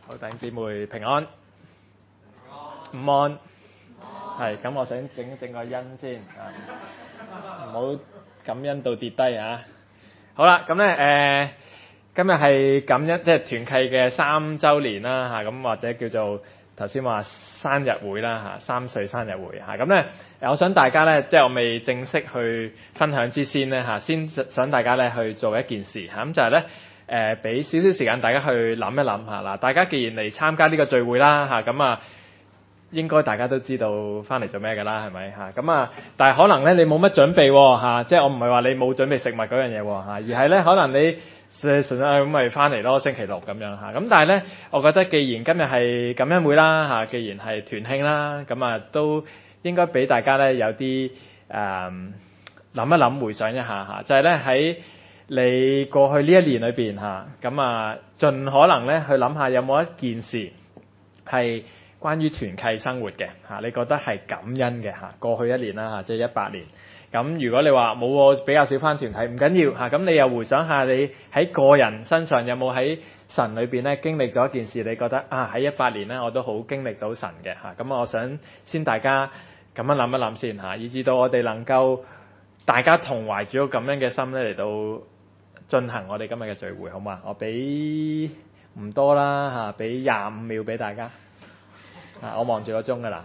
好，弟兄姊妹平安，午安，係咁，我想整個恩先唔好感恩到跌低啊！好啦，咁咧今日係感恩即係團契嘅3週年啦嚇，咁或者叫做頭先話生日會啦嚇，3歲生日會嚇，咁咧我想大家咧，即係我未正式去分享之先咧嚇，先想大家咧去做一件事嚇，咁就係咧俾少少時間大家去諗一諗嚇嗱，大家既然嚟參加呢個聚會啦嚇，咁啊應該大家都知道翻嚟做咩㗎啦，係咪嚇？咁啊，但係可能咧你冇乜準備喎嚇，即係我唔係話你冇準備食物嗰樣嘢喎嚇，而係咧可能你純粹咁咪翻嚟咯，星期六咁樣嚇。咁但係咧，我覺得既然今日係感恩會啦嚇，既然係團慶啦，咁啊都應該俾大家咧有啲諗一諗回想一下嚇，就係咧喺你過去呢一年裏邊嚇，咁啊盡可能咧去諗下有冇一件事係關於團契生活嘅嚇，你覺得係感恩嘅嚇，過去一年啦嚇，即係18年。咁如果你話冇喎，比較少返團契，唔緊要嚇，咁你又回想下你喺個人身上有冇喺神裏邊咧經歷咗一件事，你覺得啊喺18年咧我都好經歷到神嘅嚇，咁我想先大家咁樣諗一諗先嚇，以至到我哋能夠大家同懷住個咁樣嘅心咧嚟到進行我哋今日嘅聚會，好嘛？我俾唔多啦嚇，俾25秒俾大家。我望住個鐘㗎啦。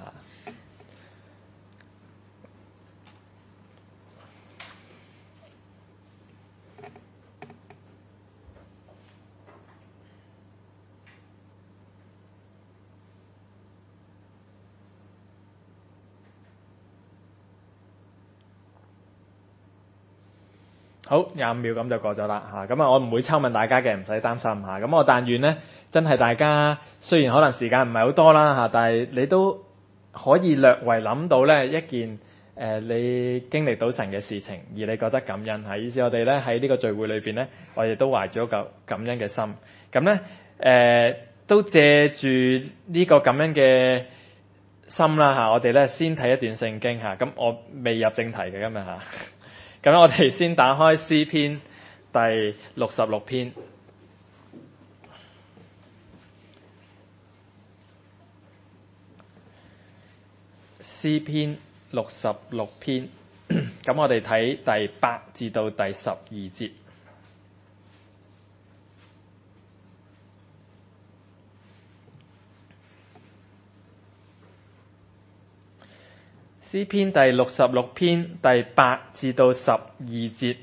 好，25秒咁就過咗啦嚇。咁我唔會抽問大家嘅，唔使擔心嚇。咁我但願咧，真係大家雖然可能時間唔係好多啦嚇，但係你都可以略為諗到咧一件你經歷到神嘅事情，而你覺得感恩嚇。於是我哋咧喺呢個聚會裏邊咧，我哋都懷咗個感恩嘅心。咁咧都借住呢個感恩嘅心啦嚇，我哋咧先睇一段聖經嚇。咁我未入正題嘅今日嚇。咁我哋先打開詩篇第66篇。詩篇66篇，咁我哋睇第8至到第12節。詩篇第66篇第8至到12節。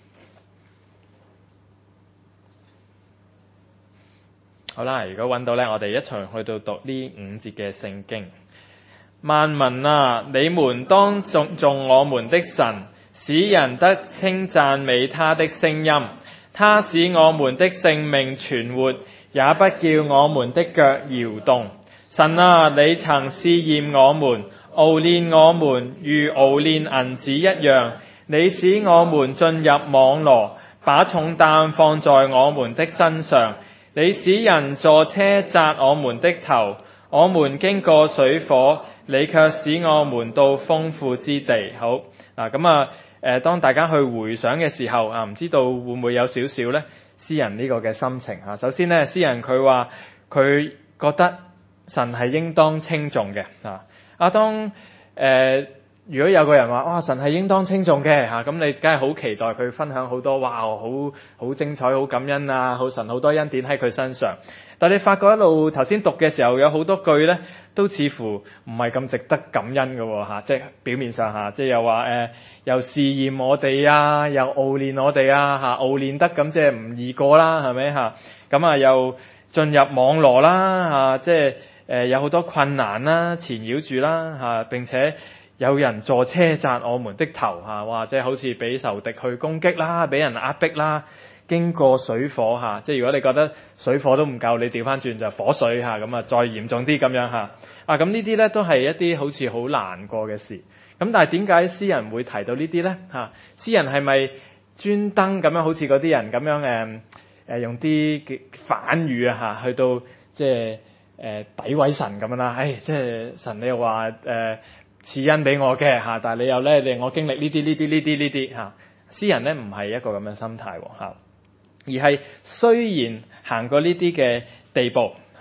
好啦，如果揾到咧，我哋一齊去到讀呢5節嘅聖經。萬民啊，你們當頌我們的神，使人得稱讚美他的聲音。他使我們的性命存活，也不叫我們的腳搖動。神啊，你曾試驗我們，熬煉我們如熬煉銀子一樣。你使我們進入網羅，把重擔放在我們的身上。你使人坐車砸我們的頭，我們經過水火，你卻使我們到豐富之地。好嗱，咁當大家去回想嘅時候啊，唔知道會唔會有少少咧詩人呢個嘅心情啊？首先咧，詩人佢話佢覺得神係應當稱頌嘅啊。當如果有個人話哇，神係應當稱頌嘅嚇，咁你梗係好期待佢分享好多哇，好精彩、好感恩啊，好神好多恩典喺佢身上。但你發覺一路頭先讀嘅時候，有好多句咧，都似乎唔係咁值得感恩嘅嚇，即係表面上嚇，即係又話又試驗我哋啊，又熬煉我哋啊嚇，熬煉得咁即係唔易過啦，係咪嚇？咁啊又進入網羅啦嚇，即係有好多困難啦，纏繞住啦嚇，並且有人坐車砸我們的頭嚇，哇！即係好似俾仇敵去攻擊啦，俾人壓迫啦，經過水火嚇，即係如果你覺得水火都唔夠，你調翻轉就火水嚇，咁啊再嚴重啲咁樣嚇啊！咁呢啲咧都係一啲好似好難過嘅事。咁但係點解詩人會提到呢啲咧嚇？詩人係咪專登咁樣好似嗰啲人咁樣用啲反語啊嚇，去到即係詆毀神咁樣啦？即係神你又話賜恩俾我嘅嚇，但係你又咧令我經歷呢啲嚇。詩人咧唔係一個咁嘅心態嚇，而係雖然行過呢啲嘅地步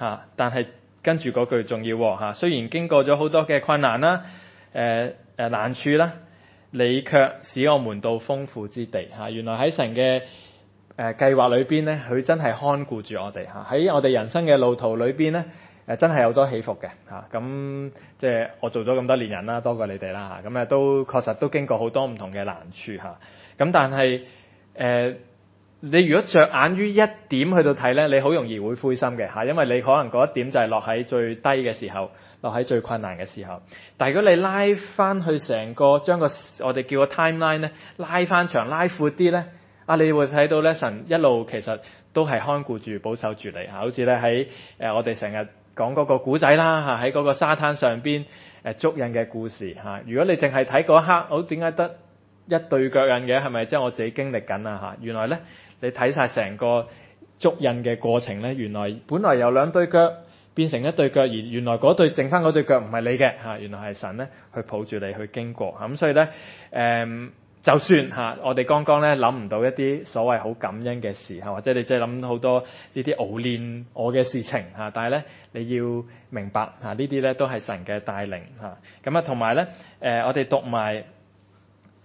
但係跟住嗰句重要嚇，雖然經過咗好多嘅困難啦、難處啦，你卻使我們到豐富之地嚇。原來喺神嘅計劃裏邊咧，佢真係看顧住我哋嚇。喺我哋人生嘅路途裏邊咧，真係有好多起伏嘅嚇。咁即係我做咗咁多年人啦，多過你哋啦嚇。咁都確實都經過好多唔同嘅難處嚇。咁但係你如果着眼於一點去到睇咧，你好容易會灰心嘅嚇，因為你可能嗰一點就係落喺最低嘅時候，落喺最困難嘅時候。但係如果你拉翻去成個將個我哋叫個 timeline 咧，拉翻長拉闊啲咧，你會睇到咧，神一路其實都係看顧住保守住你嚇。好似咧喺我哋成日講嗰個古仔啦嚇，喺嗰個沙灘上邊捉印嘅故事嚇。如果你淨係睇嗰一刻，好點解得一對腳印嘅？係咪即係我自己經歷緊啊嚇？原來咧。你睇晒成個捉印嘅過程咧，原來本來有兩對腳變成一對腳，而原來嗰對剩翻嗰對腳唔係你嘅嚇，原來係神咧去抱住你去經過咁，所以咧就算嚇我哋剛剛咧諗唔到一啲所謂好感恩嘅事嚇，或者你即係諗好多呢啲熬練我嘅事情嚇，但係咧你要明白嚇呢啲咧都係神嘅帶領嚇。咁啊同埋咧我哋讀埋第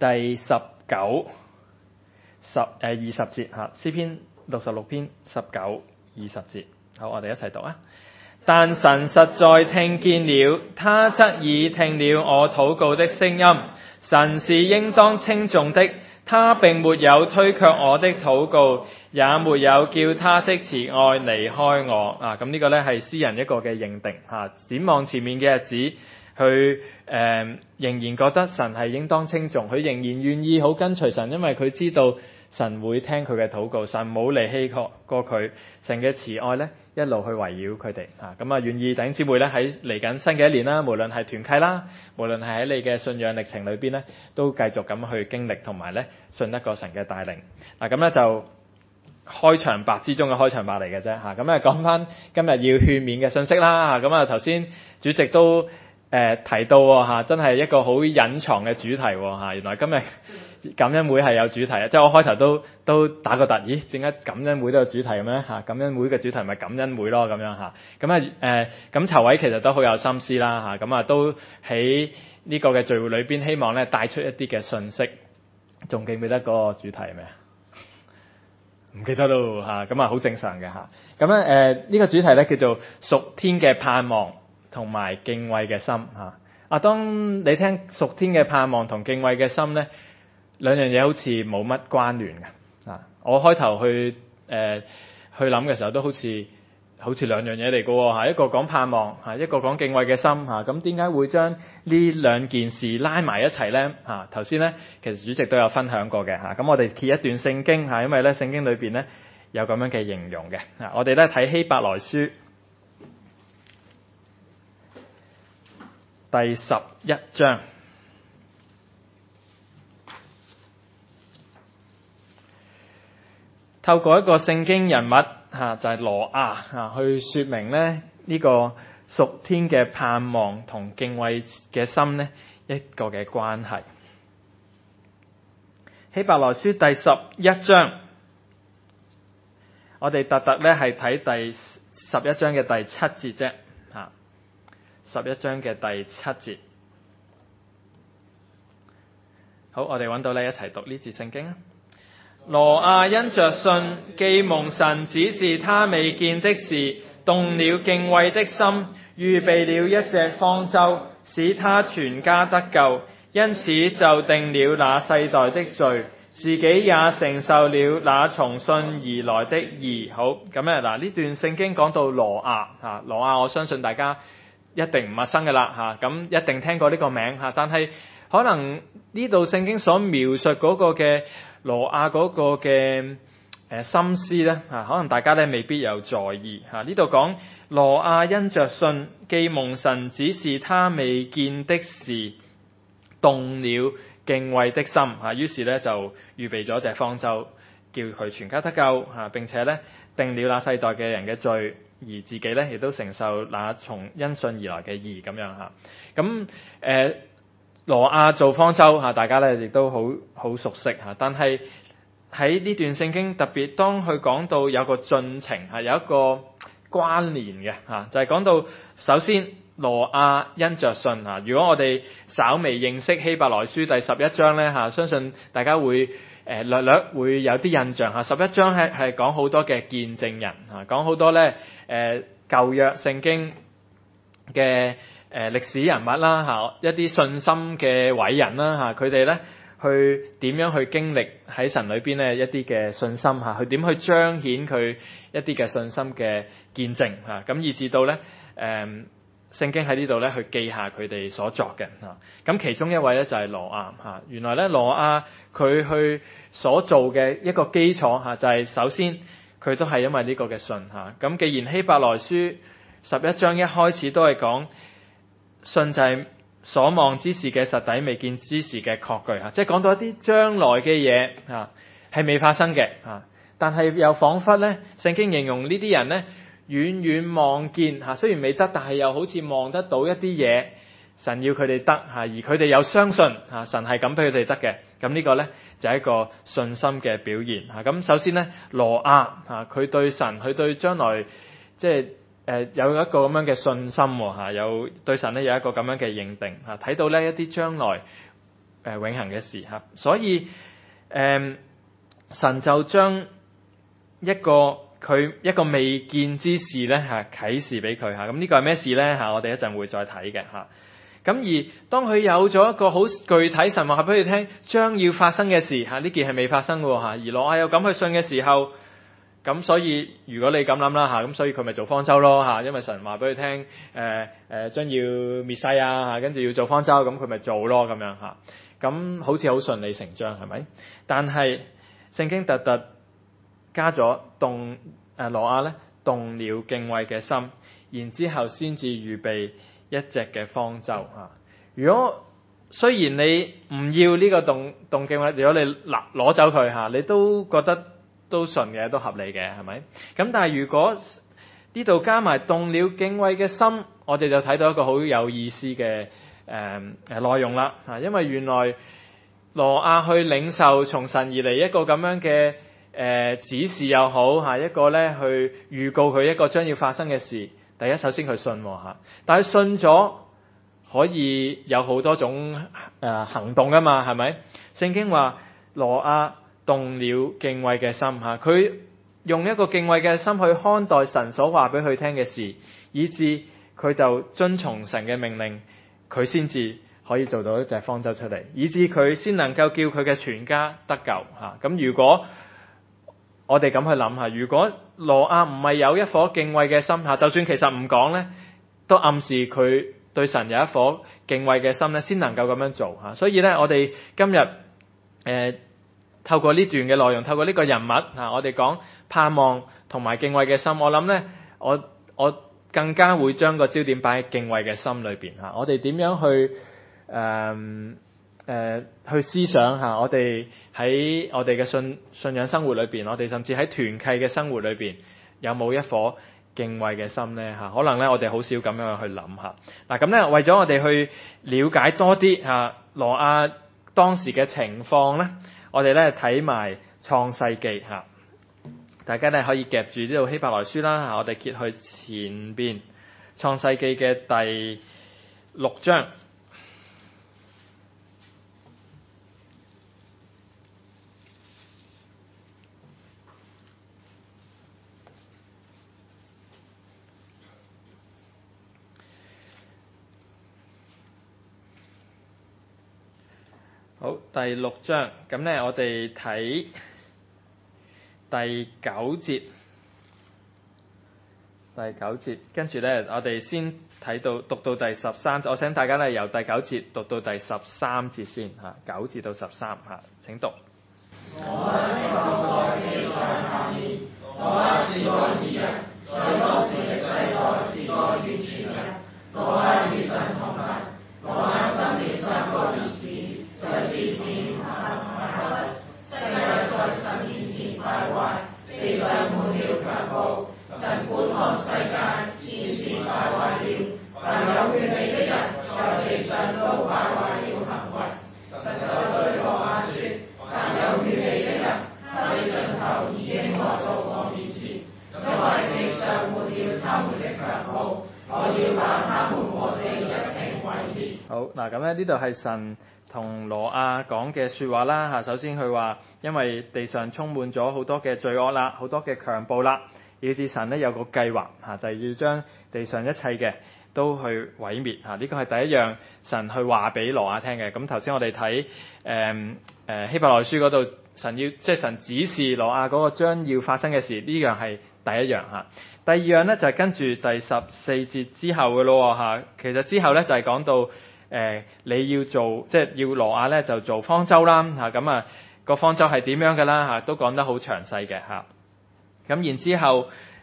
19、20節嚇，詩篇66篇19、20節，好，我哋一齊讀啊！但神實在聽見了，他側耳聽了我禱告的聲音。神是應當稱頌的，他並沒有推卻我的禱告，也沒有叫他的慈愛離開我。咁呢個呢係詩人一個嘅認定嚇。展望前面嘅日子，佢仍然覺得神係應當稱頌，佢仍然願意好跟隨神，因為佢知道神會聽佢嘅禱告，神冇離棄過佢，神嘅慈愛咧一路去圍繞佢哋嚇。咁啊，願意弟兄姊妹咧喺嚟緊新嘅一年啦，無論係團契啦，無論係喺你嘅信仰歷程裏邊咧，都繼續咁去經歷同埋咧信得過神嘅帶領。咁咧就開場白之中嘅開場白嚟嘅啫嚇。咁啊講翻今日要勸勉嘅信息啦嚇。咁啊頭先主席都提到嚇，真係一個好隱藏嘅主題嚇。原來今日感恩會係有主題啊！即係我開頭都打個突，咦？點解感恩會都有主題咩嚇？感恩會嘅主題咪感恩會咯咁樣嚇。咁籌委其實都好有心思啦嚇。咁啊都喺呢個嘅聚會裏邊，希望咧帶出一啲嘅信息。仲記唔記得嗰個主題係咩？唔記得咯嚇。咁啊好正常嘅嚇。咁咧呢個主題咧叫做屬天嘅盼望同埋敬畏嘅心嚇。當你聽屬天嘅盼望同敬畏嘅心咧，兩樣嘢好似冇乜關聯嘅。我開頭去諗嘅時候都好似兩樣嘢嚟嘅喎，一個講盼望嚇，一個講敬畏嘅心嚇。咁點解會將呢兩件事拉埋一齊咧嚇？頭先咧其實主席都有分享過嘅嚇。咁我哋揭一段聖經嚇，因為咧聖經裏邊咧有咁樣嘅形容嘅嚇。我哋咧睇希伯來書第11章。透過一個聖經人物就係挪亞去說明咧呢個屬天嘅盼望同敬畏嘅心咧一個嘅關係。希伯來書第11章，我哋特咧係睇第11章嘅第7節啫嚇。11章嘅第7節，好，我哋揾到咧一齊讀呢節聖經啊。挪亞因着信，既蒙神指示他未見的事，動了敬畏的心，預備了一隻方舟，使他全家得救。因此就定了那世代的罪，自己也承受了那從信而來的義。好，咁咧嗱，呢段聖經講到挪亞挪亞我相信大家一定唔陌生㗎啦咁一定聽過呢個名但係可能呢度聖經所描述嗰個嘅挪亞嗰個嘅心思咧可能大家咧未必有在意呢度講挪亞因着信，既蒙神指示他未見的事，動了敬畏的心於是咧就預備咗隻方舟，叫佢全家得救並且咧定了那世代嘅人嘅罪，而自己咧亦都承受那從因信而來嘅義咁樣咁挪亞做方舟大家咧亦都好熟悉但係喺呢段聖經特別當佢講到有個進程有一個關聯嘅就係講到首先挪亞因着信如果我哋稍微認識希伯來書第11章咧相信大家會略略會有啲印象11章係講好多嘅見證人講好多咧舊約聖經嘅歷史人物啦一啲信心嘅偉人啦佢哋咧去點樣去經歷喺神裏邊咧一啲嘅信心佢點去彰顯佢一啲嘅信心嘅見證咁以至到咧聖經喺呢度咧去記下佢哋所作嘅咁其中一位咧就係挪亞原來咧挪亞佢去所做嘅一個基礎就係首先佢都係因為呢個嘅信咁既然希伯來書11章一開始都係講信就係所望之事嘅實底，未見之事嘅確據即係講到一啲將來嘅嘢係未發生嘅但係又彷彿咧聖經形容呢啲人咧遠遠望見雖然未得，但係又好似望得到一啲嘢，神要佢哋得而佢哋又相信神係咁俾佢哋得嘅。咁呢個咧就係一個信心嘅表現咁首先咧挪亞佢對神，佢對將來即係有一個咁樣嘅信心有對神咧有一個咁樣嘅認定睇到咧一啲將來永恆嘅事所以神就將佢一個未見之事咧啟示俾佢咁呢個係咩事咧我哋一陣會再睇嘅咁而當佢有咗一個好具體神話俾佢聽將要發生嘅事呢件係未發生嘅而挪亞有咁去信嘅時候，咁所以如果你咁諗啦咁所以佢咪做方舟咯因為神話俾佢聽將要滅世跟住要做方舟，咁佢咪做咯咁樣咁好似好順理成章係咪？但係聖經特加咗挪亞咧動了敬畏嘅心，然之後先至預備一隻嘅方舟如果雖然你唔要呢個動敬畏，如果你攞走佢你都覺得都順嘅，都合理嘅係咪？咁但係如果呢度加埋動了敬畏嘅心，我哋就睇到一個好有意思嘅內容啦因為原來挪亞去領受從神而嚟一個咁樣嘅指示又好一個咧去預告佢一個將要發生嘅事。第一首先佢信但係信咗可以有好多種行動噶嘛係咪？聖經話挪亞動了敬畏嘅心佢用一個敬畏嘅心去看待神所話俾佢聽嘅事，以致佢就遵從神嘅命令，佢先至可以做到一隻方舟出嚟，以致佢先能夠叫佢嘅全家得救咁如果我哋咁去諗如果挪亞唔係有一顆敬畏嘅心就算其實唔講咧，都暗示佢對神有一顆敬畏嘅心咧，先能夠咁樣做所以咧，我哋今日透過呢段嘅內容，透過呢個人物我哋講盼望同埋敬畏嘅心，我諗咧，我更加會將個焦點擺喺敬畏嘅心裏邊我哋點樣去去思想我哋喺我哋嘅信仰生活裏邊，我哋甚至喺團契嘅生活裏邊，有冇一顆敬畏嘅心咧可能咧我哋好少咁樣去諗嗱咁咧，為咗我哋去了解多啲挪亞當時嘅情況咧，我哋咧睇埋創世記大家咧可以夾住呢度希伯來書啦我哋揭去前邊創世記嘅第6章。好，第6章咁咧，我哋睇第9節，跟住咧，我哋先睇到讀到第13，我請大家咧由第9節讀到第13節先9節到13請讀。我喺地上下面，我是個義人，在當時嘅世代是個完全人，我與神同行，我生了3個兒子。就是善行雅弗，世界在神面前敗壞，地上滿了強暴，神觀看世界，見是敗壞了，凡有血氣的人在地上都敗壞了行為。神就對挪亞說：凡有血氣的人，他的盡頭已經來到我面前，因為好，我要把他們和地一並毀滅。 好嗱，咁咧呢度係神同挪亞講嘅説話啦嚇。首先佢話，因為地上充滿咗好多嘅罪惡啦，好多嘅強暴啦，以致神咧有個計劃嚇，就係要將地上一切嘅都去毀滅嚇。呢個係第一樣神去話俾挪亞聽嘅。咁頭先我哋睇希伯來書嗰度，神指示挪亞嗰個將要發生嘅事，呢樣係第一樣嚇。第二樣咧就係跟住第14節之後嘅咯嚇。其實之後咧就係講到你要做，即係要挪亞咧就做方舟啦嚇。咁個方舟係點樣嘅啦嚇，都講得好詳細嘅嚇。咁然之後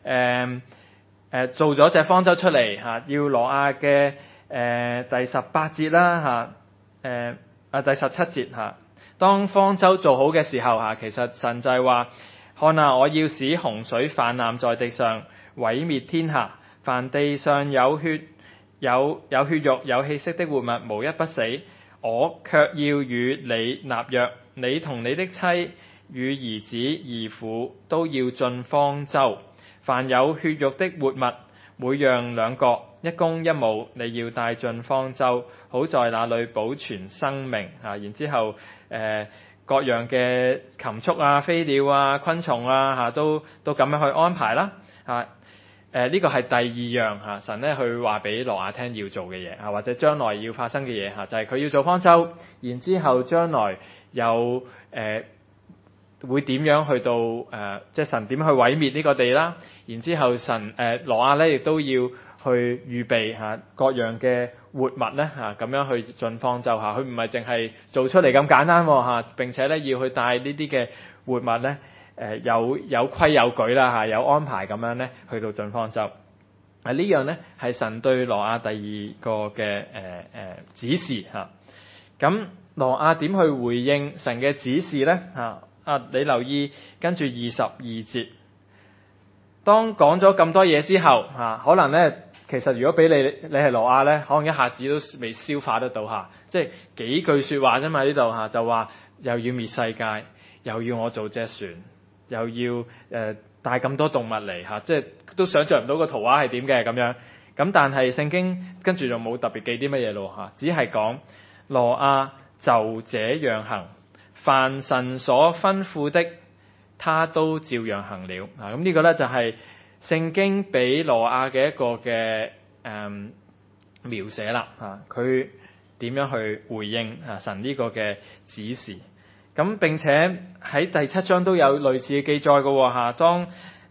做咗隻方舟出嚟嚇，要挪亞嘅第18節啦嚇，第17節嚇。當方舟做好嘅時候嚇，其實神就係話：看啊，我要使洪水泛濫在地上，毀滅天下，凡地上有血肉有氣息的活物，無一不死。我卻要與你立約，你同你的妻與兒子兒婦都要進方舟。凡有血肉的活物，每樣2角，一公一母，你要帶進方舟，好在那裏保存生命啊。然之後各樣嘅禽畜啊、飛鳥啊、昆蟲啊嚇，都咁樣去安排啦嚇。呢個係第二樣嚇，神咧去話俾挪亞聽要做嘅嘢嚇，或者將來要發生嘅嘢嚇，就係佢要做方舟，然之後將來有會點樣去到即係神點去毀滅呢個地啦。然之後神挪亞咧亦都要去預備嚇各樣嘅活物咧嚇，咁樣去進方舟嚇。佢唔係淨係做出嚟咁簡單嚇，並且咧要去帶呢啲嘅活物咧有規有矩啦嚇，有安排咁樣咧去到進方舟。呢樣咧係神對挪亞第二個嘅指示嚇。咁挪亞點去回應神嘅指示咧嚇？你留意跟住22節，當講咗咁多嘢之後嚇，可能咧其實如果俾你係挪亞咧，可能一下子都未消化得到嚇，即係幾句説話啫嘛。呢度嚇就話又要滅世界，又要我做隻船，又要帶咁多動物嚟嚇，即係都想像唔到個圖畫係點嘅咁樣。咁但係聖經跟住就冇特別記啲乜嘢咯嚇，只係講挪亞就這樣行。凡神所吩咐的，他都照樣行了。咁呢個咧就係聖經俾挪亞嘅一個嘅描寫啦。佢點樣去回應神呢個嘅指示？咁並且喺第7章都有類似嘅記載嘅嚇。當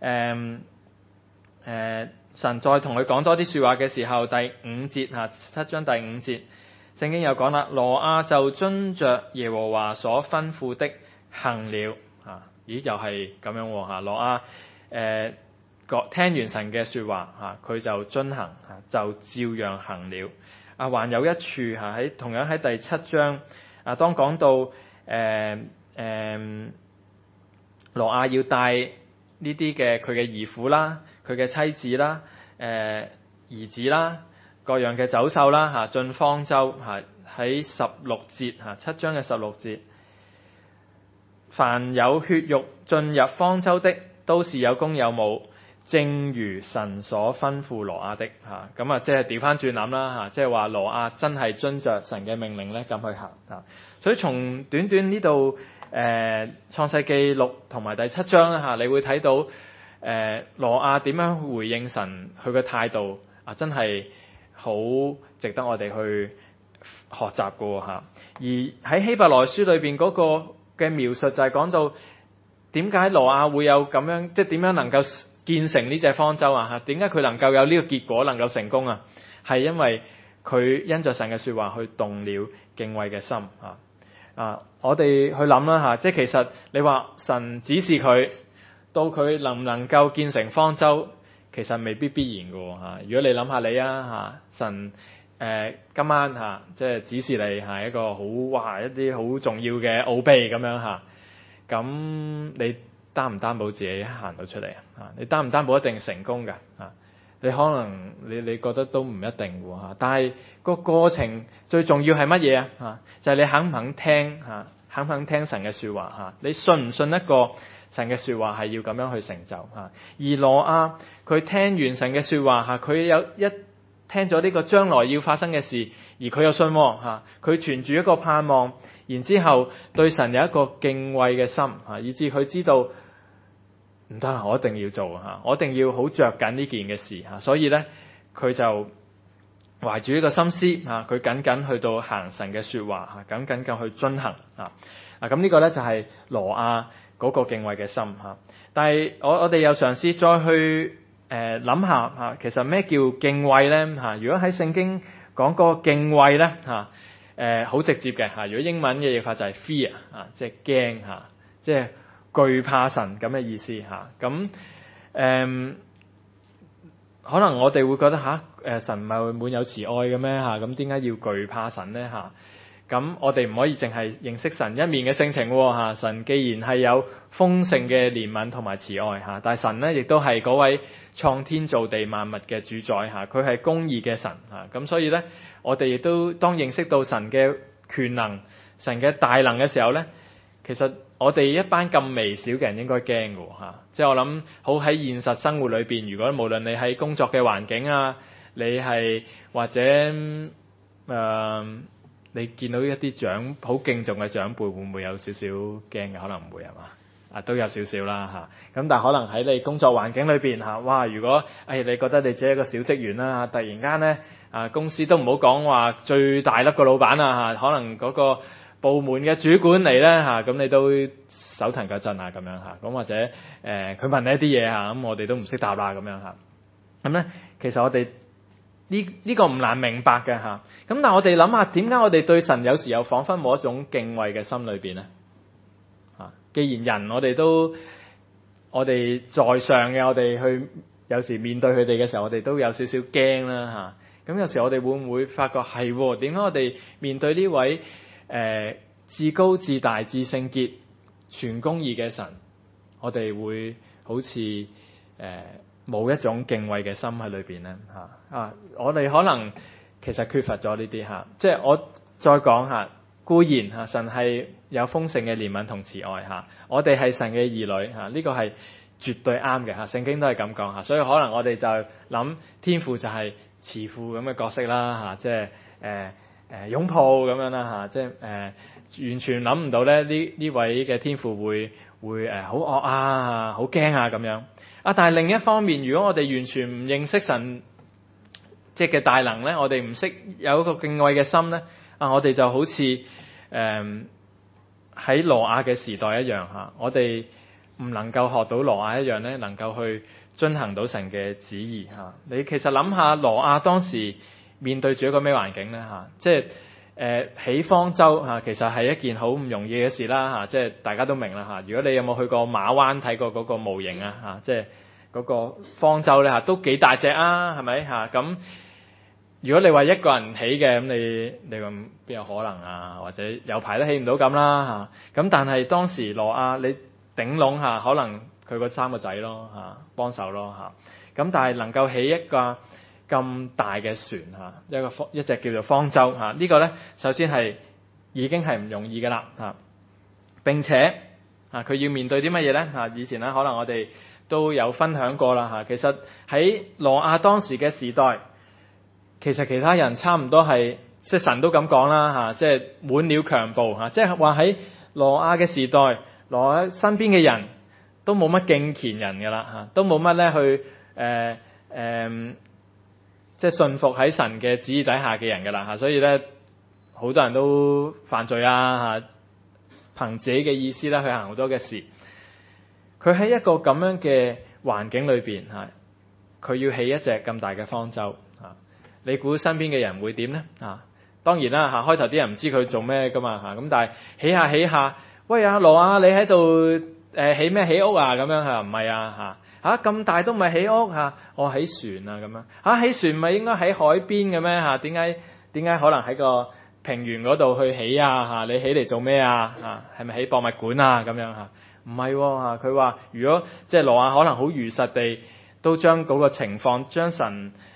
神再同佢講多啲説話嘅時候，第5節嚇7章第5節。聖經有講啦，挪亞就遵着耶和華所吩咐的行了嚇。咦，又係咁樣喎嚇。挪亞聽完神嘅説話嚇，佢就遵行嚇，就照樣行了。還有一處嚇，同樣喺第7章當講到挪亞要帶呢啲嘅佢嘅兒婦啦、佢嘅妻子啦、兒子啦。各樣嘅走獸啦嚇，進方舟嚇，喺16節嚇7章嘅16節，凡有血肉進入方舟的，都是有公有母，正如神所吩咐挪亞的嚇。咁即係調翻轉諗啦嚇，即係話挪亞真係遵着神嘅命令咧咁去行嚇。所以從短短呢度創世記6同埋第7章啦嚇，你會睇到挪亞點樣回應神，佢嘅態度真係好值得我哋去學習嘅嚇。而喺希伯來書裏邊嗰個嘅描述就係講到點解挪亞會有咁樣，即係點樣能夠建成呢隻方舟啊嚇？點解佢能夠有呢個結果能夠成功啊？係因為佢因着神嘅説話去動了敬畏嘅心啊！我哋去諗啦嚇，即係其實你話神指示佢，到佢能唔能夠建成方舟？其實未必必然嘅嚇。如果你諗下你神今晚即係指示你一個一啲好重要嘅奧秘咁樣嚇，咁你擔唔擔保自己行到出嚟啊？你擔唔擔保一定成功嘅啊？你可能你覺得都唔一定嘅嚇，但係個過程最重要係乜嘢啊？就係你肯唔肯聽肯唔肯聽神嘅説話嚇？你信唔信一個神嘅說話係要咁樣去成就吓。而挪亞佢聽完神嘅說話吓，佢有一聽咗呢個將來要發生嘅事，而佢又信吓，佢存住一個盼望，然之後對神有一個敬畏嘅心吓，以至佢知道唔得啦，我一定要做吓，我一定要好着緊呢件嘅事吓，所以咧佢就懷住呢個心思吓，佢緊緊去到行神嘅說話吓，緊緊咁去遵行啊。咁呢個咧就係挪亞嗰個敬畏嘅心吓。但係我哋又嘗試再去諗下吓，其實咩叫敬畏咧吓？如果喺聖經講嗰個敬畏咧吓，好直接嘅吓。如果英文嘅譯法就係 fear 啊，即係驚吓，即係懼怕神咁嘅意思吓。咁可能我哋會覺得神唔係滿有慈愛嘅咩吓？咁點解要懼怕神咧吓？咁我哋唔可以淨係認識神一面嘅性情吓。神既然係有豐盛嘅憐憫同埋慈愛吓，但係神咧亦都係嗰位創天造地萬物嘅主宰吓，佢係公義嘅神吓。咁所以咧，我哋亦都當認識到神嘅權能、神嘅大能嘅時候咧，其實我哋一班咁微小嘅人應該驚嘅吓。即係我諗好喺現實生活裏邊，如果無論你喺工作嘅環境啊，你係或者你見到一啲好敬重嘅長輩，會唔會有少少驚嘅？可能唔會係嘛？都有少少啦嚇。咁但係可能喺你工作環境裏邊嚇，哇！如果你覺得你自己一個小職員啦，突然間咧公司都唔好講話最大粒個老闆啊嚇，可能嗰個部門嘅主管嚟咧嚇，咁你都手騰腳震啊咁樣嚇。咁或者佢問你一啲嘢嚇，咁我哋都唔識答啦咁樣嚇。咁咧其實我哋呢個唔難明白嘅吓，咁但係我哋諗下，點解我哋對神有時又彷彿冇一種敬畏嘅心裏邊咧？既然人我哋在上嘅，我哋去有時面對佢哋嘅時候，我哋都有少少驚啦吓。咁有時我哋會唔會發覺係點解我哋面對呢位至高至大至聖潔全公義嘅神，我哋會好似冇一種敬畏嘅心喺裏邊咧吓。我哋可能其實缺乏咗呢啲吓。即係我再講下，固然吓神係有豐盛嘅憐憫同慈愛吓，我哋係神嘅兒女吓，呢個係絕對啱嘅吓。聖經都係咁講吓，所以可能我哋就諗天父就係慈父咁嘅角色啦吓，即係擁抱咁樣啦吓，即係完全諗唔到咧呢位嘅天父會好惡啊，好驚啊咁樣。但係另一方面，如果我哋完全唔認識神即係嘅大能咧，我哋唔識有一個敬畏嘅心咧，我哋就好似喺挪亞嘅時代一樣吓，我哋唔能夠學到挪亞一樣咧，能夠去遵行到神嘅旨意吓。你其實諗下，挪亞當時面對住一個咩環境咧吓？即係起方舟吓，其實係一件好唔容易嘅事啦吓。即係大家都明啦吓。如果你有冇去過馬灣睇過嗰個模型啊吓，即係嗰個方舟咧吓，都幾大隻啊，係咪吓？咁如果你話一個人起嘅，咁你話邊有可能啊？或者有排都起唔到咁啦吓。咁但係當時挪亞你頂籠吓，可能佢個3個仔咯吓，幫手咯吓。咁但係能夠起一個咁大嘅船吓，一隻叫做方舟吓，呢個咧首先係已經係唔容易噶啦吓。並且佢要面對啲乜嘢咧吓？以前咧可能我哋都有分享過啦吓。其實喺挪亞當時嘅時代，其實其他人差唔多係，即係神都咁講啦吓，即係滿了強暴吓，即係話喺挪亞嘅時代，挪亞身邊嘅人都冇乜敬虔人噶啦吓，都冇乜咧去即係信服喺神嘅旨意底下嘅人噶啦吓，所以咧好多人都犯罪啊吓，憑自己嘅意思咧去行好多嘅事。佢喺一個咁樣嘅環境裏邊吓，佢要起一隻咁大嘅方舟吓，你估身邊嘅人會點咧啊？當然啦吓，開頭啲人唔知佢做咩噶嘛吓，咁但係起下，喂挪亞你喺度起咩起屋啊？咁樣吓，唔係啊吓，咁大都唔係起屋吓，我起船啊咁樣起船咪應該喺海邊嘅咩吓？點解可能喺個平原嗰度去起啊吓？你起嚟做咩啊吓？係咪起博物館啊咁樣吓？唔係吓，佢話如果即係挪亞可能好如實地都將嗰個情況，將神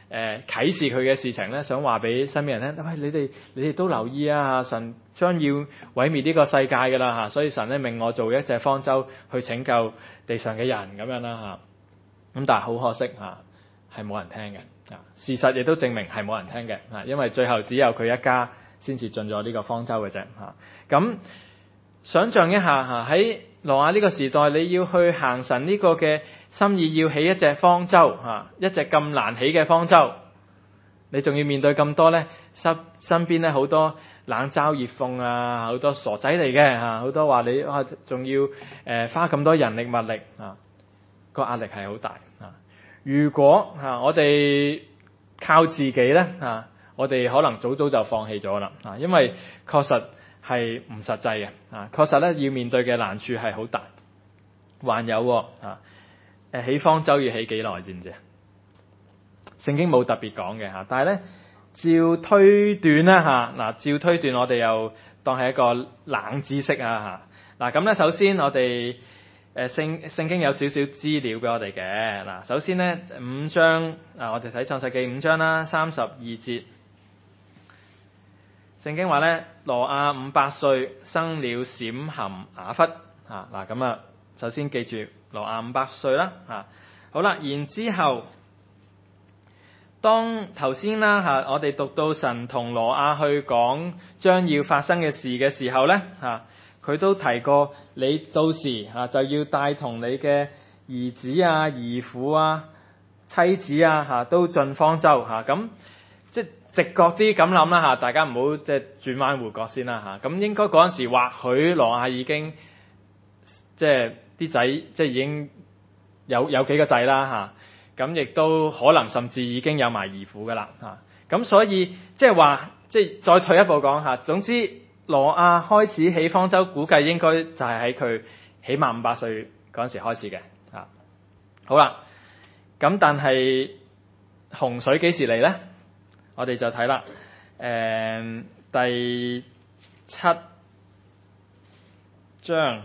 啟示佢嘅事情咧，想話俾身邊人聽，喂，你哋都留意啊！神將要毀滅呢個世界噶啦嚇，所以神咧命我做一隻方舟去拯救地上嘅人咁樣啦嚇。咁但係好可惜嚇，係冇人聽嘅啊！事實亦都證明係冇人聽嘅啊，因為最後只有佢一家先至進咗呢個方舟嘅啫嚇。咁想像一下嚇，喺挪亞呢個時代，你要去行神呢個嘅心意，要起一隻方舟嚇，一隻咁難起嘅方舟，你仲要面對咁多咧，身邊咧好多冷嘲熱諷啊，好多傻仔嚟嘅嚇，好多話你仲要花咁多人力物力啊，個壓力係好大啊！如果我哋靠自己咧我哋可能早早就放棄咗啦因為確實係唔實際嘅確實咧要面對嘅難處係好大。還有起方舟要起幾耐知唔知啊？聖經冇特別講嘅但係咧照推斷啦照推斷我哋又當係一個冷知識咁咧首先我哋聖經有少少資料俾我哋嘅首先咧5章我哋睇創世記5章啦32節，聖經話咧挪亞500歲生了閃含雅弗咁首先記住挪亞500歲啦好啦，然之後當頭先啦我哋讀到神同挪亞去講將要發生嘅事嘅時候咧佢都提過你到時就要帶同你嘅兒子兒婦妻子都進方舟咁即係直覺啲咁諗啦大家唔好即係轉彎抹角先啦咁應該嗰陣時或許挪亞已經即係啲仔即係已經有幾個仔啦咁亦都可能甚至已經有埋兒婦噶啦咁所以即係話即係再退一步講總之挪亞開始起方舟，估計應該就係喺佢起碼500歲嗰陣時開始嘅好啦，咁但係洪水幾時嚟咧？我哋就睇啦第7章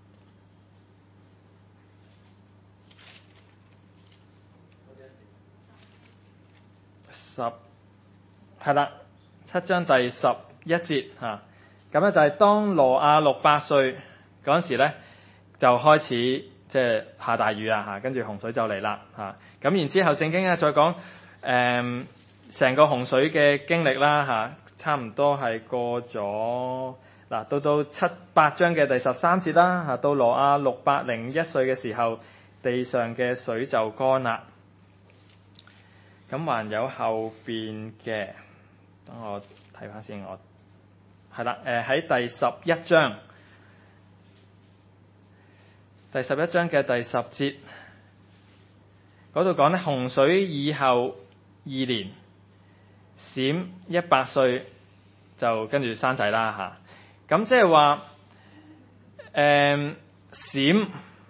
係啦，7章第11節咁咧就係當挪亞600歲嗰陣時咧，就開始即係下大雨跟住洪水就嚟啦咁然之後聖經咧再講成個洪水嘅經歷啦差唔多係過咗到8章嘅第13節啦到挪亞601歲嘅時候，地上嘅水就乾啦。咁還有後邊嘅，等我睇翻先，我係啦喺第11章嘅第10節嗰度講咧，洪水以後2年，閃100歲就跟住生仔啦咁即係話閃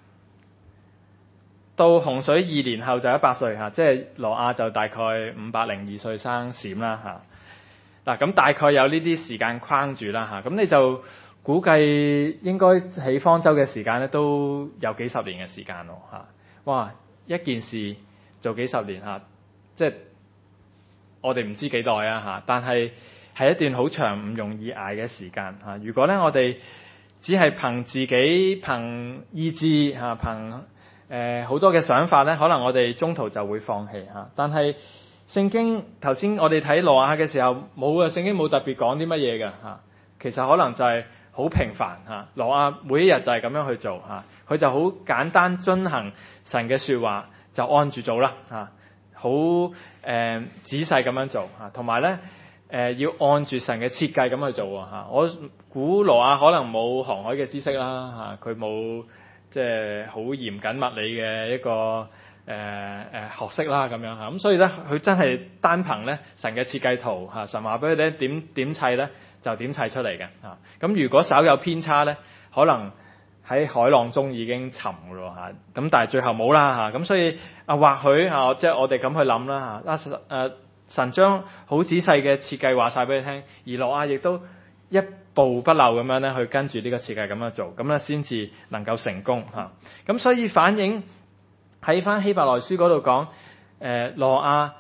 到洪水2年後就100歲即係挪亞就大概502歲生閃啦咁大概有呢啲時間框住啦咁你就估計應該起方舟嘅時間咧都有幾十年嘅時間哇！一件事做幾十年即係我哋唔知幾耐但係係一段好長唔容易捱嘅時間如果咧我哋只係憑自己憑意志憑好多嘅想法咧，可能我哋中途就會放棄但係聖經頭先我哋睇挪亞嘅時候冇聖經冇特別講啲乜嘢嘅其實可能就係好平凡挪亞每一日就係咁樣去做佢就好簡單遵行神嘅說話就按住做啦好仔細咁樣做同埋咧要按住神嘅設計咁去做我估挪亞可能冇航海嘅知識啦佢冇即係好嚴謹物理嘅一個學識啦咁樣咁所以咧佢真係單憑咧神嘅設計圖神話俾佢哋點砌咧就點砌出嚟嘅咁如果稍有偏差咧，可能喺海浪中已經沉㗎咯咁但係最後冇啦咁所以或許即係我哋咁去諗啦神將好仔細嘅設計話晒俾你聽，而挪亞亦都一步不漏咁樣咧去跟住呢個設計咁樣做，咁咧先至能夠成功咁所以反映喺翻希伯來書嗰度講挪亞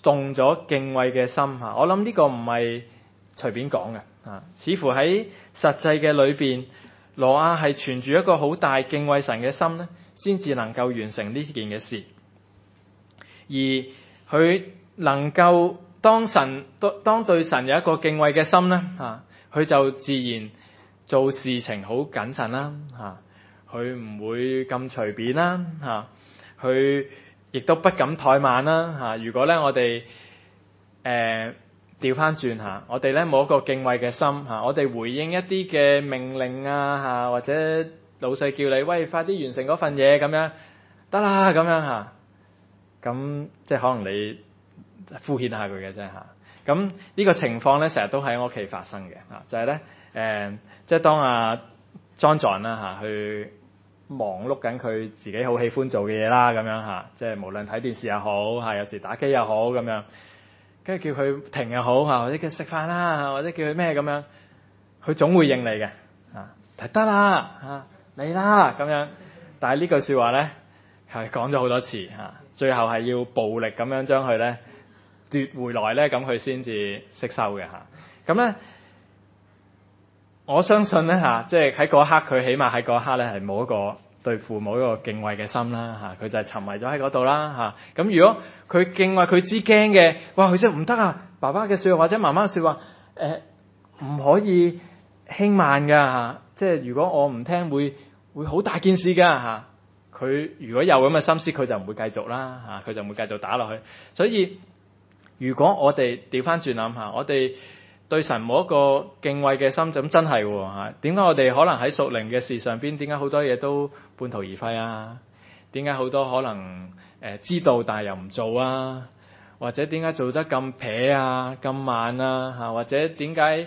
動咗敬畏嘅心嚇。我諗呢個唔係隨便講嘅嚇，似乎喺實際嘅裏邊，挪亞係存住一個好大敬畏神嘅心咧，先至能夠完成呢件嘅事。而佢能夠當對神有一個敬畏嘅心咧嚇，佢就自然做事情好謹慎啦嚇，佢唔會咁隨便啦嚇，佢亦都不敢怠慢啦嚇。如果咧我哋調翻轉嚇，我哋咧冇一個敬畏嘅心嚇，我哋回應一啲嘅命令啊嚇，或者老細叫你喂快啲完成嗰份嘢咁樣得啦咁樣嚇，咁即係可能你敷衍下佢嘅啫嚇。咁呢個情況咧成日都喺我屋企發生嘅嚇，就係咧即係當阿 John 啦嚇，去忙碌緊佢自己好喜歡做嘅嘢啦咁樣嚇，即係無論睇電視又好嚇，有時打機又好咁樣。跟住叫佢停又好嚇，或者叫佢食飯啦，或者叫佢咩咁樣，佢總會應你嘅啊，得啦嚇，嚟啦咁樣。但係呢句説話咧係講咗好多次嚇，最後係要暴力咁樣將佢咧奪回來咧，咁佢先至識收嘅嚇。咁咧我相信咧嚇，即係喺嗰刻佢起碼喺嗰刻咧係冇一個對父母一個敬畏嘅心啦嚇，佢就係沉迷咗喺嗰度啦嚇。咁如果佢敬畏佢知驚嘅，哇！佢真係唔得啊！爸爸嘅説話或者媽媽嘅説話，唔可以輕慢㗎嚇。即係如果我唔聽，會好大件事㗎嚇。佢如果有咁嘅心思，佢就唔會繼續啦嚇，佢就唔會繼續打落去。所以如果我哋調翻轉諗下，我哋對神冇一個敬畏嘅心，咁真係喎嚇。點解我哋可能喺屬靈嘅事上邊，點解好多嘢都半途而廢啊？點解好多可能知道但係又唔做啊？或者點解做得咁撇啊、咁慢啊？嚇，或者點解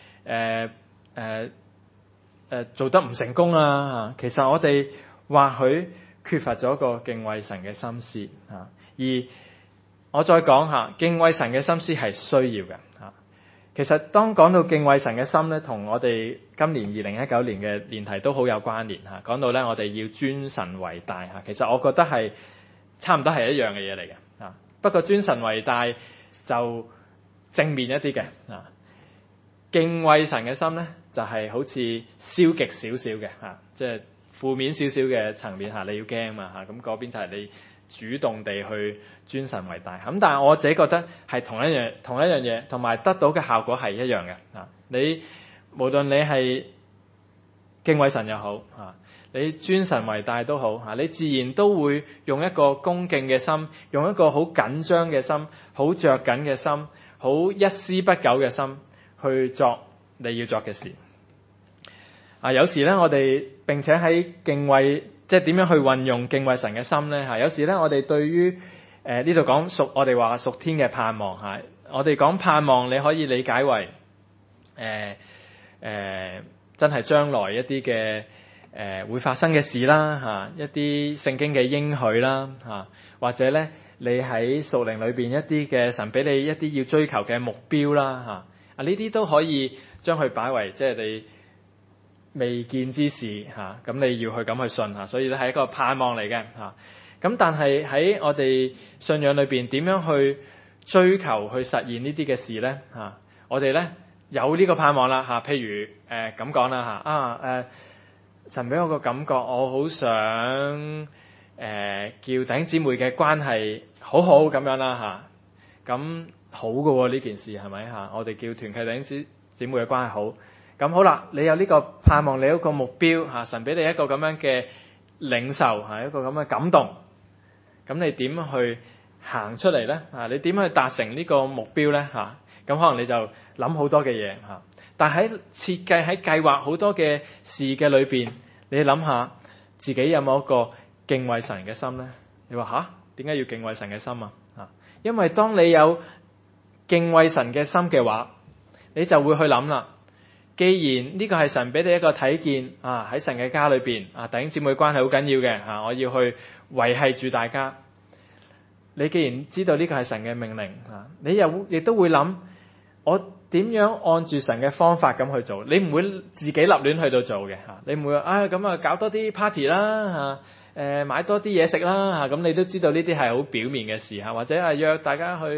做得唔成功啊？嚇，其實我哋或許缺乏咗個敬畏神嘅心思嚇。而我再講下，敬畏神嘅心思係需要嘅嚇。其實當講到敬畏神嘅心咧，同我哋今年2019年嘅年題都好有關聯嚇。講到咧，我哋要尊神為大嚇。其實我覺得係差唔多係一樣嘅嘢嚟嘅嚇。不過尊神為大就正面一啲嘅嚇。敬畏神嘅心咧，就係好似消極少少嘅嚇，即係負面少少嘅層面嚇。你要驚嘛嚇，咁嗰邊就係你主動地去尊神為大，咁但係我自己覺得係同一樣嘢，同埋得到嘅效果係一樣嘅啊！你無論你係敬畏神又好啊，你尊神為大都好啊，你自然都會用一個恭敬嘅心，用一個好緊張嘅心，好着緊嘅心，好一絲不苟嘅心去作你要作嘅事啊！有時咧，我哋並且喺敬畏。即係點樣去運用敬畏神嘅心咧嚇？有時咧，我哋對於呢度講我哋話屬天嘅盼望嚇。我哋講盼望，你可以理解為真係將來一啲嘅會發生嘅事啦嚇，一啲聖經嘅應許啦嚇，或者咧你喺屬靈裏邊一啲嘅神俾你一啲要追求嘅目標啦嚇。啊，呢啲都可以將佢擺為即係你未見之事嚇，咁你要去咁去信嚇，所以咧係一個盼望嚟嘅嚇。咁但係喺我哋信仰裏邊點樣去追求去實現呢啲嘅事咧嚇？我哋咧有呢個盼望啦嚇。譬如咁講啦嚇，神俾我個感覺，我好想叫弟兄姊妹嘅關係好好咁樣啦嚇。咁好嘅喎呢件事係咪嚇？我哋叫團契弟兄姊妹嘅關係好。咁好啦，你有呢個盼望，你有一個目標嚇，神俾你一個咁樣嘅領受嚇，一個咁嘅感動。咁你點去行出嚟咧？啊，你點去達成呢個目標咧？嚇，咁可能你就諗好多嘅嘢嚇。但喺設計喺計劃好多嘅事嘅裏邊，你諗下自己有冇一個敬畏神嘅心咧？你話嚇，點解要敬畏神嘅心啊？啊，因為當你有敬畏神嘅心嘅話，你就會去諗啦。既然呢個係神俾你一個睇見啊，喺神嘅家裏邊啊，弟兄姊妹關係好緊要嘅嚇，我要去維繫住大家。你既然知道呢個係神嘅命令嚇，你亦都會諗，我點樣按住神嘅方法咁去做？你唔會自己立亂去到做嘅嚇，你唔會話咁啊搞多啲 party 啦嚇，買多啲嘢食啦嚇，咁你都知道呢啲係好表面嘅事嚇，或者係約大家去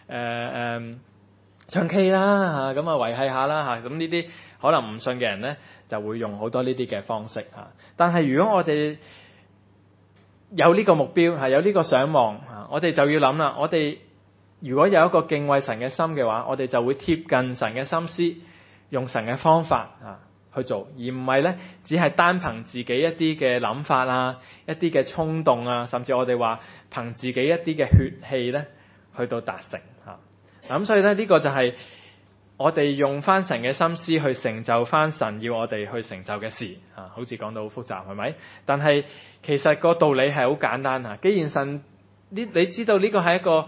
唱 K 啦嚇，咁啊維繫下啦嚇，咁呢啲可能唔信嘅人咧就會用好多呢啲嘅方式嚇。但係如果我哋有呢個目標係有呢個想望嚇，我哋就要諗啦。我哋如果有一個敬畏神嘅心嘅話，我哋就會貼近神嘅心思，用神嘅方法去做，而唔係咧只係單憑自己一啲嘅諗法啊、一啲嘅衝動啊，甚至我哋話憑自己一啲嘅血氣咧去到達成嚇。咁所以咧呢個就係我哋用翻神嘅心思去成就翻神要我哋去成就嘅事嚇，好似講到好複雜係咪？但係其實個道理係好簡單嚇。既然神你知道呢個係一個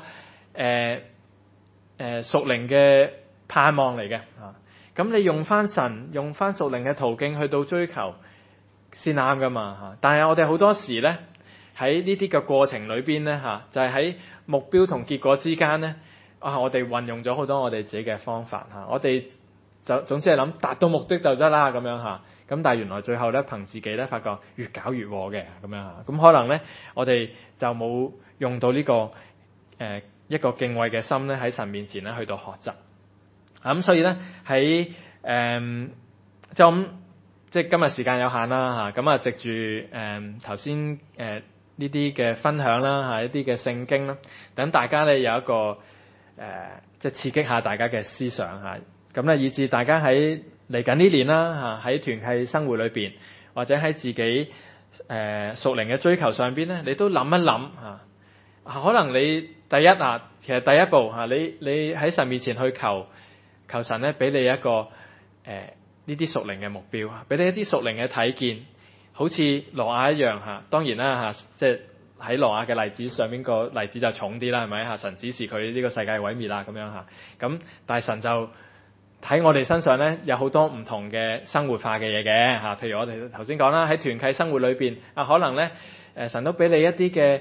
屬靈嘅盼望嚟嘅嚇，咁你用翻神用翻屬靈嘅途徑去到追求先啱噶嘛嚇。但係我哋好多時咧喺呢啲嘅過程裏邊咧嚇，就係喺目標同結果之間咧。我哋運用咗好多我哋自己嘅方法嚇，我哋就總之係諗達到目的就得啦咁樣嚇，咁但係原來最後咧憑自己咧發覺越搞越禍嘅咁樣嚇，咁可能咧我哋就冇用到呢個一個敬畏嘅心咧喺神面前咧去到學習咁所以咧喺就咁即係今日時間有限啦嚇，咁啊藉住頭先呢啲嘅分享啦嚇，一啲嘅聖經啦，等大家咧有一個即係刺激下大家嘅思想嚇，咁咧以至大家喺嚟緊呢年啦嚇，喺團契生活裏邊，或者喺自己屬靈嘅追求上邊咧，你都諗一諗嚇，可能你第一其實第一步嚇，你喺神面前去求神咧，俾你一個呢啲屬靈嘅目標，俾你一啲屬靈嘅睇見，好似挪亞一樣嚇，當然啦嚇，即係。喺挪亞嘅例子上面個例子就重啲啦，係咪嚇？神指示佢呢個世界毀滅啦咁樣嚇，咁但係神就喺我哋身上咧有好多唔同嘅生活化嘅嘢嘅嚇，譬如我哋頭先講啦，喺團契生活裏邊可能咧神都俾你一啲嘅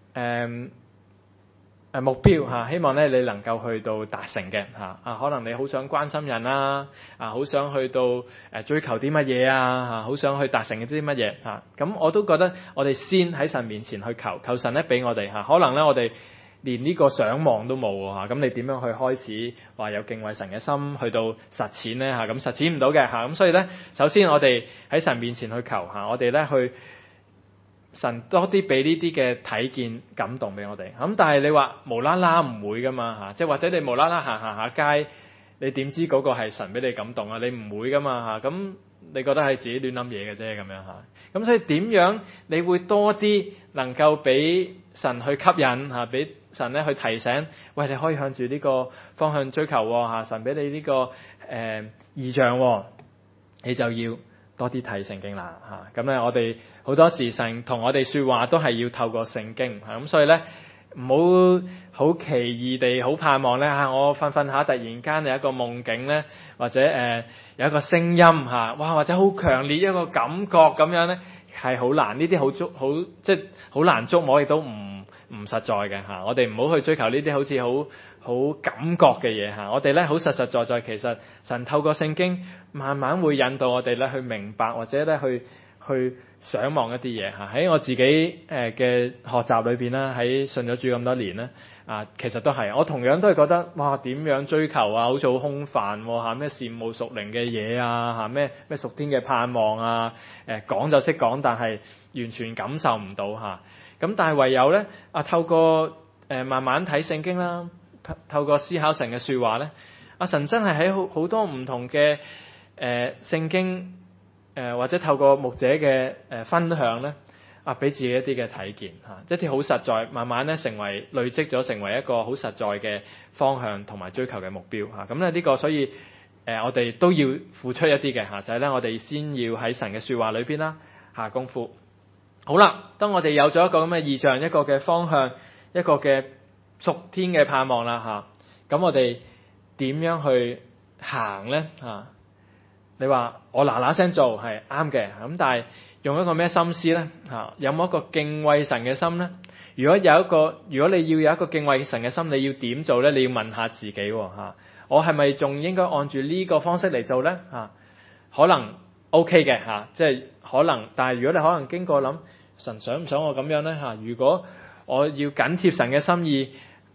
目標嚇，希望咧你能夠去到達成嘅嚇可能你好想關心人啦好想去到追求啲乜嘢好想去達成啲乜嘢咁我都覺得我哋先喺神面前去求神咧俾我哋可能咧我哋連呢個想望都冇咁你點樣去開始話有敬畏神嘅心去到實踐咧咁實踐唔到嘅咁所以咧首先我哋喺神面前去求我哋咧去。神多啲俾呢啲嘅睇見感動俾我哋，咁但係你話無啦啦唔會噶嘛嚇，即係或者你無啦啦行下街，你點知嗰個係神俾你感動啊？你唔會噶嘛嚇，咁你覺得係自己亂諗嘢嘅啫咁樣嚇，咁所以點樣你會多啲能夠俾神去吸引嚇，俾神咧去提醒，喂你可以向住呢個方向追求嚇，神俾你呢個異象，你就要。多啲睇聖經啦嚇，咁咧我哋好多時神同我哋說話都係要透過聖經嚇，咁所以咧唔好好奇異地好盼望咧我瞓下突然間有一個夢境咧，或者有一個聲音嚇，哇或者好強烈一個感覺咁樣咧係好難，呢啲好即係好難捉摸，亦都唔實在嘅嚇。我哋唔好去追求呢啲好似好感覺嘅嘢嚇，我哋咧好實實在在，其實神透過聖經慢慢會引導我哋咧去明白，或者咧去想望一啲嘢嚇。喺我自己嘅學習裏邊啦，喺信咗主咁多年咧其實都係我同樣都係覺得哇點樣追求好似好空泛嚇，咩羨慕屬靈嘅嘢嚇，咩屬天嘅盼望講就識講，但係完全感受唔到嚇。咁但係唯有咧透過慢慢睇聖經啦。透過思考神嘅說話咧，神真係喺好多唔同嘅聖經或者透過牧者嘅分享咧，俾自己一啲嘅體驗一啲好實在，慢慢咧累積咗成為一個好實在嘅方向同埋追求嘅目標咁咧呢個所以我哋都要付出一啲嘅就係咧我哋先要喺神嘅說話裏邊啦下功夫。好啦，當我哋有咗一個咁嘅異象，一個嘅方向，一個嘅屬天嘅盼望啦咁我哋點樣去行咧你話我嗱聲做係啱嘅，咁但係用一個咩心思咧有冇一個敬畏神嘅心咧？如果你要有一個敬畏神嘅心，你要點做咧？你要問下自己我係咪仲應該按住呢個方式嚟做咧可能 OK 嘅即係可能，但係如果你可能經過諗，神想唔想我咁樣咧如果我要緊貼神嘅心意，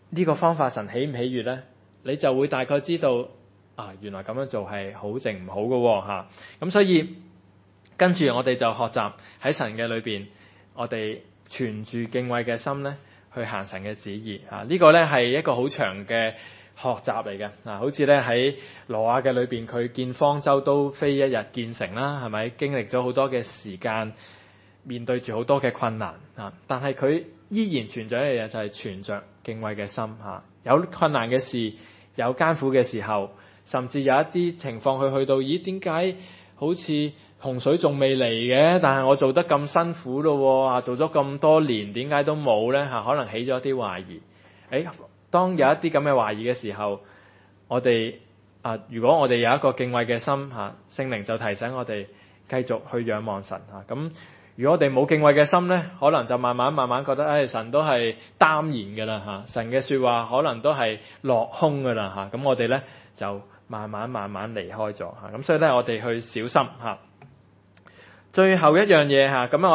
呢個方法神喜唔喜悅咧，你就會大概知道原來咁樣做係好定唔好嘅嚇。咁所以跟住我哋就學習喺神嘅裏邊，我哋存住敬畏嘅心咧，去行神嘅旨意啊！呢個咧係一個好長嘅學習嚟嘅啊！好似咧喺挪亞嘅裏邊，佢建方舟都非一日建成啦，係咪？經歷咗好多嘅時間，面對住好多嘅困難啊！但係佢依然存在一樣嘢，就係存着敬畏嘅心嚇。有困難嘅事，有艱苦嘅時候，甚至有一啲情況佢去到，咦？點解好似洪水仲未嚟嘅？但係我做得咁辛苦咯，做咗咁多年，點解都冇咧？可能起咗啲懷疑。當有一啲咁嘅懷疑嘅時候，我哋如果我哋有一個敬畏嘅心聖靈就提醒我哋繼續去仰望神咁如果我哋冇敬畏嘅心咧，可能就慢慢覺得神都係耽延㗎啦神嘅說話可能都係落空㗎啦咁我哋咧就慢慢離開咗咁所以咧我哋去小心最後一樣嘢咁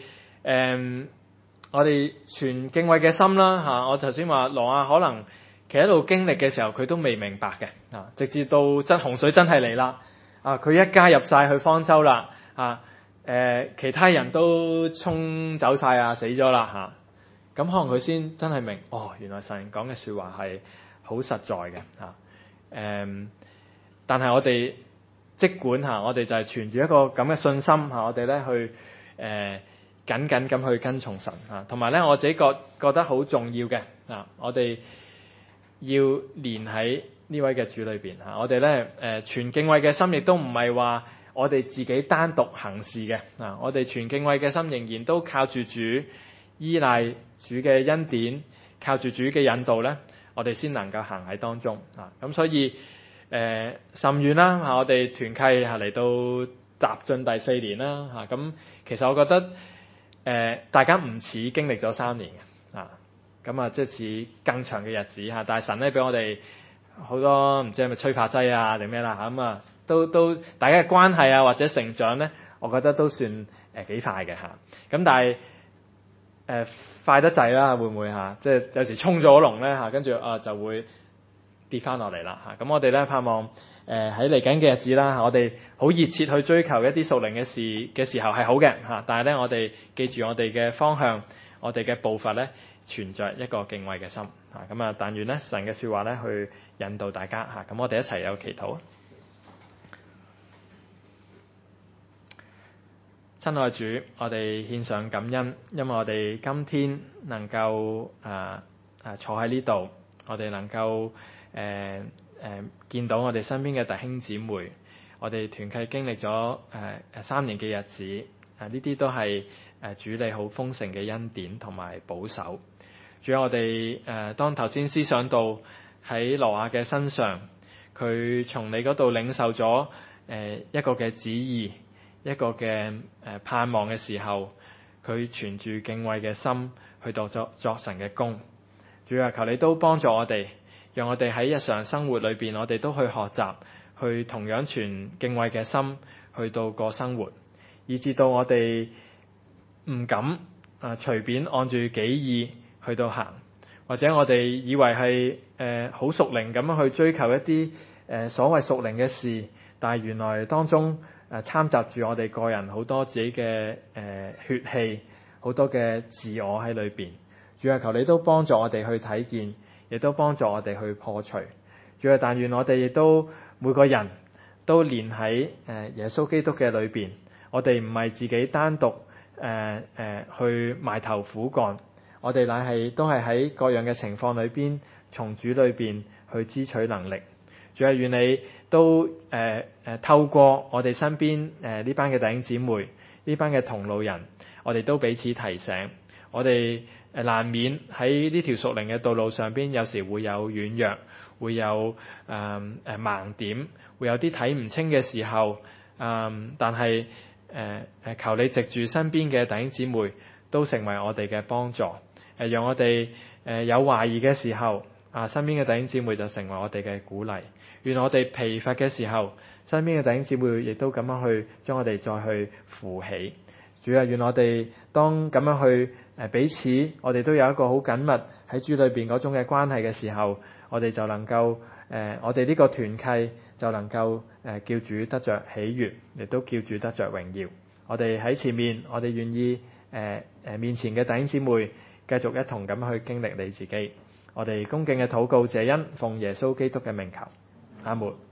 我哋存敬畏嘅心啦我頭先話挪亞可能其實喺度經歷嘅時候佢都未明白嘅直至到洪水真係嚟啦佢一家入晒去方舟啦其他人都沖走晒死咗啦咁可能佢先真係明原來神講嘅說話係好實在嘅但係我哋即管我哋就係存住一個咁嘅信心我哋咧去緊緊咁去跟從神同埋咧我自己覺得好重要嘅我哋要連喺呢位嘅主裏邊我哋咧存敬畏嘅心亦都唔係話我哋自己單獨行事嘅我哋存敬畏嘅心仍然都靠住主，依賴主嘅恩典，靠住主嘅引導咧，我哋先能夠行喺當中咁所以甚願啦我哋團契嚟到踏進第4年啦咁其實我覺得大家唔似經歷咗3年嘅咁即係似更長嘅日子但係神咧俾我哋好多唔知係咪催化劑定咩啦咁都大家嘅關係或者成長咧，我覺得都算幾快嘅咁但係快得滯啦，會唔會即係有時衝咗龍咧跟住就會跌翻落嚟啦咁我哋咧盼望喺嚟緊嘅日子啦我哋好熱切去追求一啲屬靈嘅事嘅時候係好嘅但係咧我哋記住我哋嘅方向，我哋嘅步伐咧存在一個敬畏嘅心咁但願咧神嘅說話咧去引導大家咁我哋一齊有祈禱。親愛主，我哋獻上感恩，因為我哋今天能夠坐喺呢度，我哋能夠見到我哋身邊嘅弟兄姊妹，我哋團契經歷咗3年嘅日子，呢啲都係主你好豐盛嘅恩典同埋保守。主我哋當頭先思想到喺挪亞嘅身上，佢從你嗰度領受咗一個嘅旨意，一個嘅盼望嘅時候，佢存住敬畏嘅心去作神嘅工。主啊，求你都幫助我哋，讓我哋喺日常生活裏邊，我哋都去學習，去同樣存敬畏嘅心去到過生活，以至到我哋唔敢隨便按住己意去到行，或者我哋以為係好屬靈咁樣去追求一啲所謂屬靈嘅事，但係原來當中摻雜住我哋個人好多自己嘅血氣，好多嘅自我喺裏邊。主啊，求你都幫助我哋去睇見，亦都幫助我哋去破除。主啊，但願我哋亦都每個人都連喺耶穌基督嘅裏邊，我哋唔係自己單獨去埋頭苦幹，我哋乃係都係喺各樣嘅情況裏邊，從主裏邊去支取能力。主啊，願你都透過我哋身邊呢班嘅弟兄姊妹，呢班嘅同路人，我哋都彼此提醒，我哋難免喺呢條屬靈嘅道路上邊，有時會有軟弱，會有盲點，會有啲睇唔清嘅時候，但係求你藉住身邊嘅弟兄姊妹都成為我哋嘅幫助，讓我哋有懷疑嘅時候，身邊嘅弟兄姊妹就成為我哋嘅鼓勵。願我哋疲乏嘅時候，身邊嘅弟兄姊妹亦都咁樣去將我哋再去扶起。 主啊，願我哋當咁樣去彼此，我哋都有一個好緊密喺主裏邊嗰種嘅關係嘅時候，我哋就能夠我哋呢個團契就能夠叫主得着喜悅，亦都叫主得着榮耀。我哋喺前面，我哋願意面前嘅弟兄姊妹繼續一同咁去經歷你自己。我哋恭敬嘅禱告謝恩，奉耶穌基督嘅名求，阿門。